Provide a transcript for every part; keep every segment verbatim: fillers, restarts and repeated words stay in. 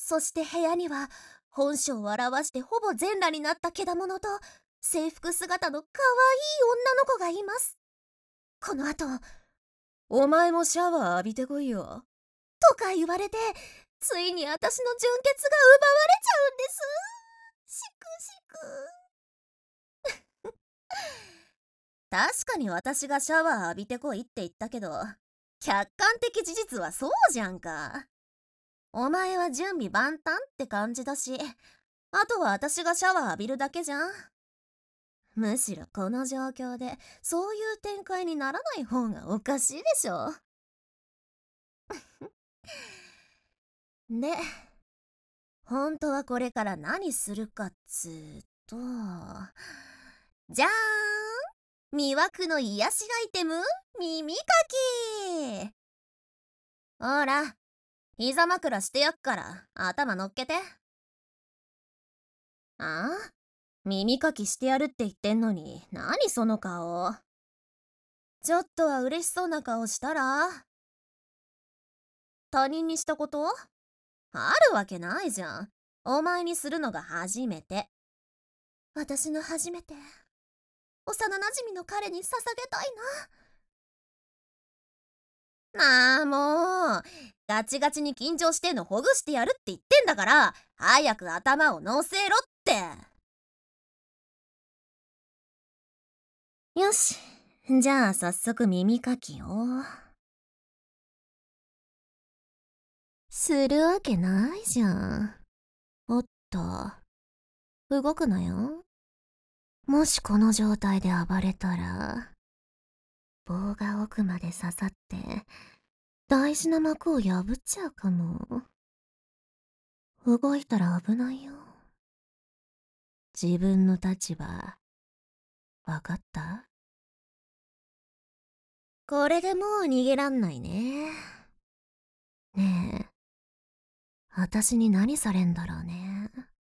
そして部屋には本性を表してほぼ全裸になったけだものと制服姿のかわいい女の子がいます。この後、 お前もシャワー浴びてこいよ。 とか言われて、ついに私の純潔が奪われちゃうんです。しくしく。確かに私がシャワー浴びてこいって言ったけど、客観的事実はそうじゃんか。お前は準備万端って感じだし、あとは私がシャワー浴びるだけじゃん。むしろこの状況でそういう展開にならない方がおかしいでしょ。で、本当はこれから何するかっつーと、じゃーん、魅惑の癒しアイテム、耳かき。ほら、膝枕してやっから頭乗っけて。ああ、耳かきしてやるって言ってんのに、何その顔。ちょっとは嬉しそうな顔したら。他人にしたこと？あるわけないじゃん。お前にするのが初めて。私の初めて。幼なじみの彼に捧げたいな。なあもう、ガチガチに緊張してんのほぐしてやるって言ってんだから、早く頭を乗せろって。よし、じゃあ早速耳かきを。するわけないじゃん。おっと、動くなよ。もしこの状態で暴れたら、棒が奥まで刺さって、大事な膜を破っちゃうかも。動いたら危ないよ。自分の立場、わかった？これでもう逃げらんないね。ねえ、私に何されんだろうね。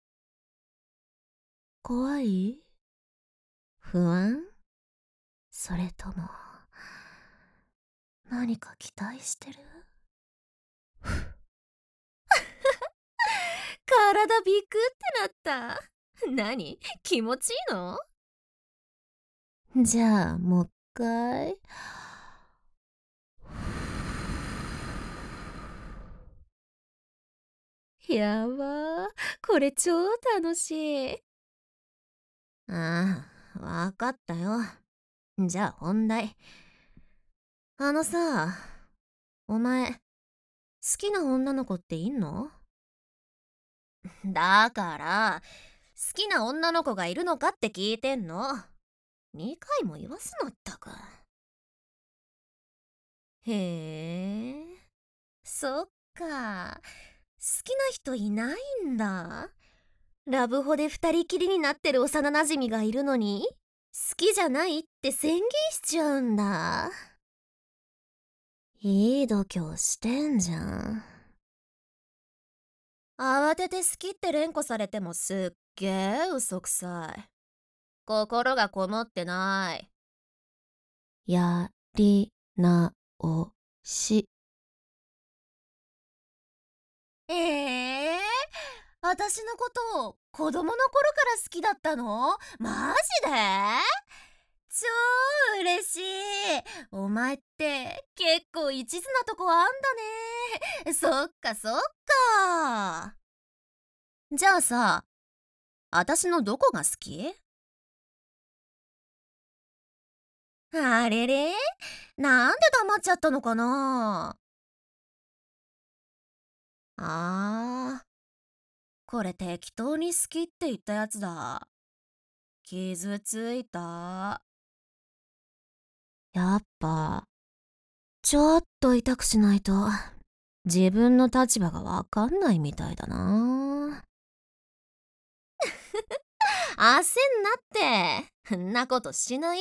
怖い？不安？それとも、何か期待してる？体ビクってなった。何？気持ちいいの？じゃあ、もう一回。やばー。これ超楽しい。ああ、わかったよ。じゃあ本題。あのさ、お前、好きな女の子っていんの？だから、好きな女の子がいるのかって聞いてんの。にかいも言わすのったく。へえ、そっか。好きな人いないんだ。ラブホで二人きりになってる幼なじみがいるのに、好きじゃないって宣言しちゃうんだ。いい度胸してんじゃん。慌てて好きって連呼されてもすっげえ嘘くさい。心がこもってない。やりなおし。ええー、私のことを子供の頃から好きだったの？マジで？超嬉しい。お前って結構一途なとこあんだね。そっかそっか。じゃあさ、私のどこが好き？あれれ、なんで黙っちゃったのかな。あー、これ適当に好きって言ったやつだ。傷ついた。やっぱ、ちょっと痛くしないと、自分の立場がわかんないみたいだな。焦んなって。んなことしないって。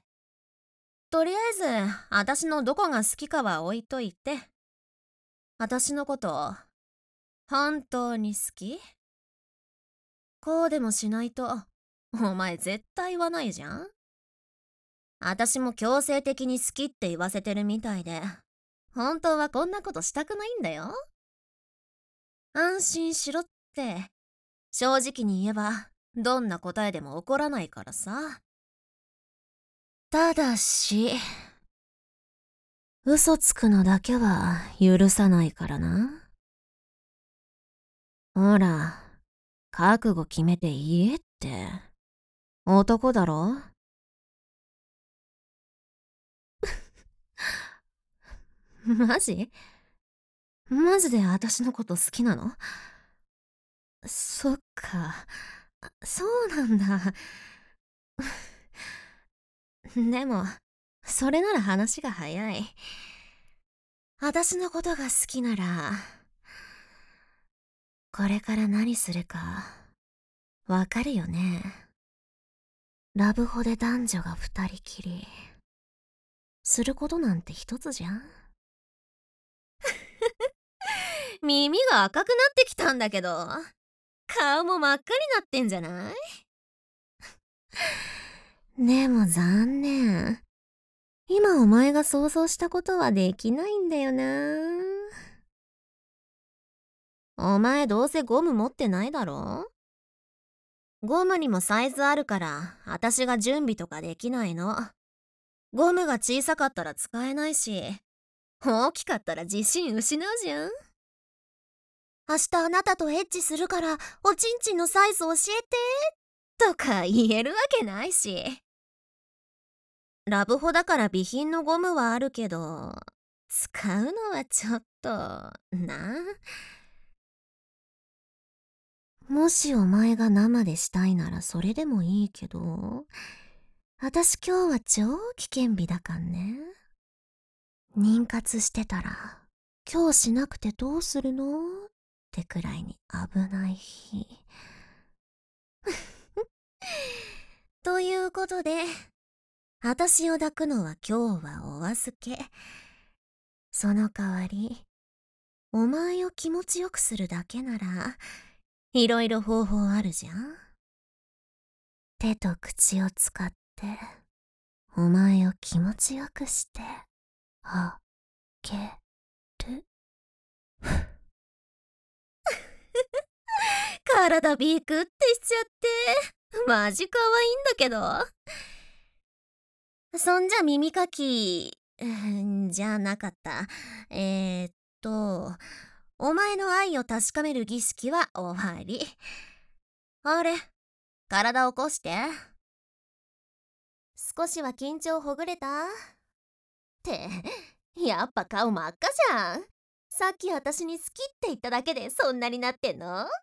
とりあえず、私のどこが好きかは置いといて。私のこと、本当に好き？こうでもしないと、お前絶対言わないじゃん。私も強制的に好きって言わせてるみたいで、本当はこんなことしたくないんだよ。 安心しろって、正直に言えばどんな答えでも怒らないからさ。ただし、嘘つくのだけは許さないからな。ほら、覚悟決めて言えって。男だろ？マジ？マジで私のこと好きなの？そっか。そうなんだ。でも、それなら話が早い。私のことが好きなら、これから何するか、わかるよね。ラブホで男女が二人きり。することなんて一つじゃん。耳が赤くなってきたんだけど、顔も真っ赤になってんじゃない？でも残念。今お前が想像したことはできないんだよな。お前どうせゴム持ってないだろ？ゴムにもサイズあるから、私が準備とかできないの。ゴムが小さかったら使えないし、大きかったら自信失うじゃん。明日あなたとエッチするから、おちんちんのサイズ教えて、とか言えるわけないし。ラブホだから備品のゴムはあるけど、使うのはちょっと、な。もしお前が生でしたいならそれでもいいけど、私今日は超危険日だかんね。妊活してたら、今日しなくてどうするのってくらいに危ない日。ということで、私を抱くのは今日はお預け。その代わり、お前を気持ちよくするだけなら、いろいろ方法あるじゃん。手と口を使って、お前を気持ちよくして、あげる。体ビクってしちゃって、マジ可愛いんだけど。そんじゃ耳かき、じゃなかった。えー、っと、お前の愛を確かめる儀式は終わり。あれ、体起こして。少しは緊張ほぐれた？って、やっぱ顔真っ赤じゃん。さっき私に好きって言っただけでそんなになってんの？あ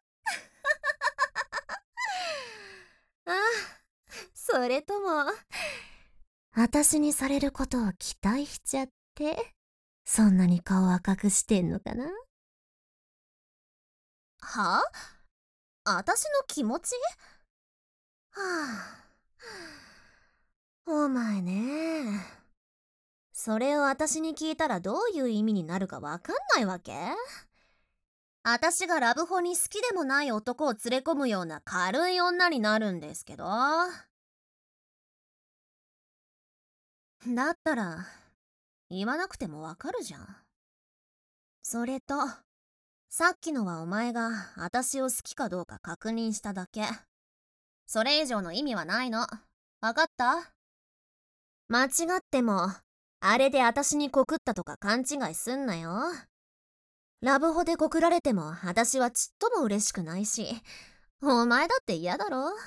あ、それとも、私にされることを期待しちゃって、そんなに顔赤くしてんのかな？は？私の気持ち？はあ、お前ね。それを私に聞いたらどういう意味になるかわかんないわけ？私がラブホに好きでもない男を連れ込むような軽い女になるんですけど。だったら、言わなくてもわかるじゃん。それと、さっきのはお前が私を好きかどうか確認しただけ。それ以上の意味はないの。わかった？間違っても、あれで私に告ったとか勘違いすんなよ。ラブホで告られても私はちっとも嬉しくないし、お前だって嫌だろ？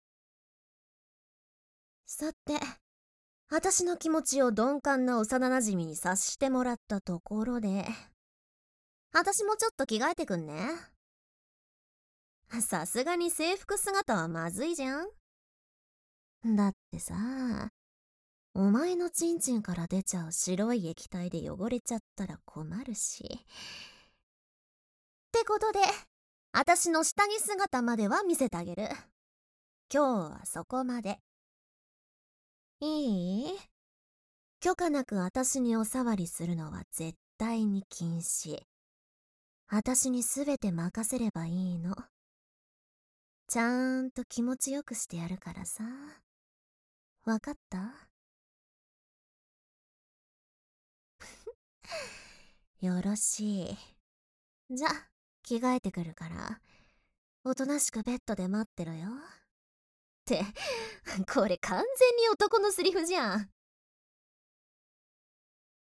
さて、私の気持ちを鈍感な幼馴染に察してもらったところで、私もちょっと着替えてくんね。さすがに制服姿はまずいじゃん。だってさ、お前のチンチンから出ちゃう白い液体で汚れちゃったら困るし。ってことで、私の下着姿までは見せてあげる。今日はそこまで。いい？許可なく私にお触りするのは絶対に禁止。私にすべて任せればいいの。ちゃーんと気持ちよくしてやるからさ。わかった？よろしい。じゃ、 着替えてくるから、おとなしくベッドで待ってろよ。って、これ完全に男のセリフじゃん。